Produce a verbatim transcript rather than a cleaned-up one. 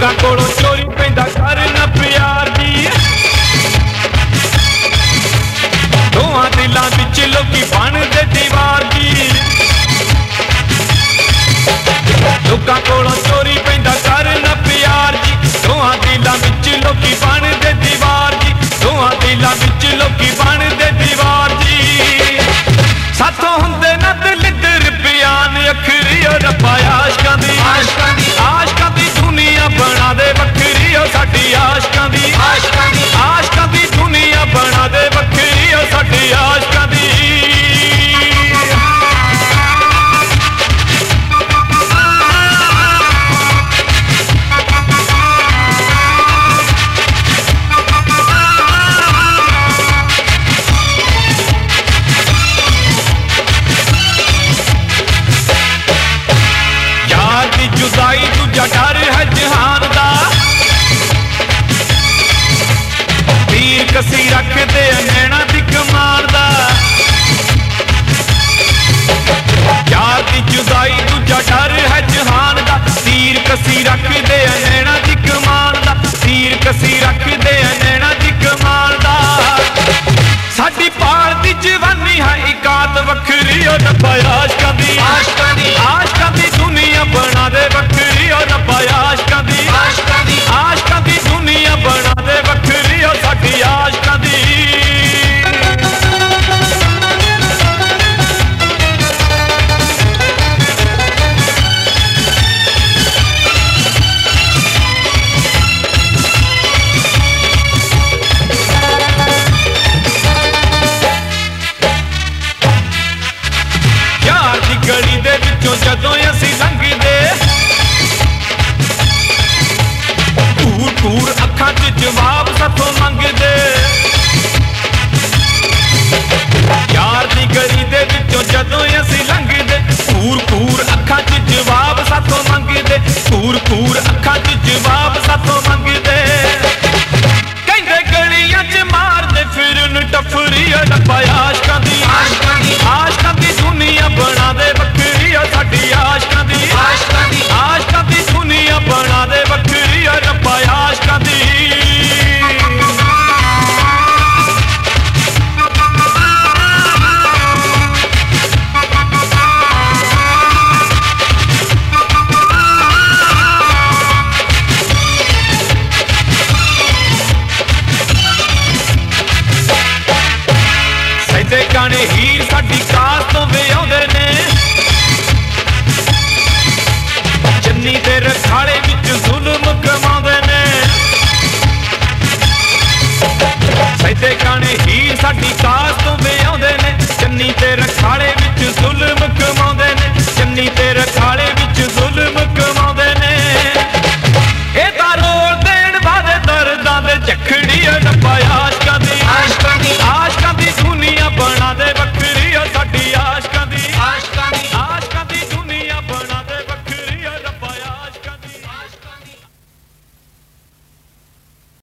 ਲੋਕਾਂ ਕੋਲੋਂ ਚੋਰੀ ਪੈਂਦਾ ਕਰਨ ਪਿਆਰ ਜੀ। ਦੋਹਾਂ ਦਿਲਾਂ ਵਿੱਚ ਲੋਕੀ ਬਣਦੇ ਦੀਵਾਰ ਜੀ। ਲੋਕਾਂ ਕੋਲੋਂ ਚੋਰੀ ਪੈਂਦਾ ਕਰਨ ਪਿਆਰ ਜੀ। ਦੋਹਾਂ ਦਿਲਾਂ ਵਿੱਚ ਲੋਕੀ ਬਣਦੇ ਦੀਵਾਰ ਜੀ। ਦੋਹਾਂ ਦਿਲਾਂ ਵਿੱਚ ਲੋਕੀ ਬਣਦੇ ਦੀਵਾਰ ਜੀ। ਸਾਥੋਂ ਹੁੰਦੇ ਨਾ ਦਿਲ ਦਰ ਬਿਆਨ ਅਖਰੀ ਓ ਰੱਬਾ ਆਸ਼ਕਾਂ ਦੀ ਆਸ਼ਕਾਂ ਦੀ ਦੁਨੀਆ ਬਣਾ ਦੇ ਵੱਖਰੀ ਓ ਸਾਡੀ ਆਸ਼ਕਾਂ ਦੀ ਆਸ਼ਕਾਂ ਦੀ ਦੁਨੀਆ ਬਣਾ ਦੇ ਵੱਖਰੀ ਓ ਸਾਡੀ ਆਸ਼ਕਾਂ ਦੀ। जुदाई दूजा डर है जहान दा। तीर कसी रखते नैना दी कमान दा। यार दी जुदाई दूजा डर है जहान दा। तीर कसी रखते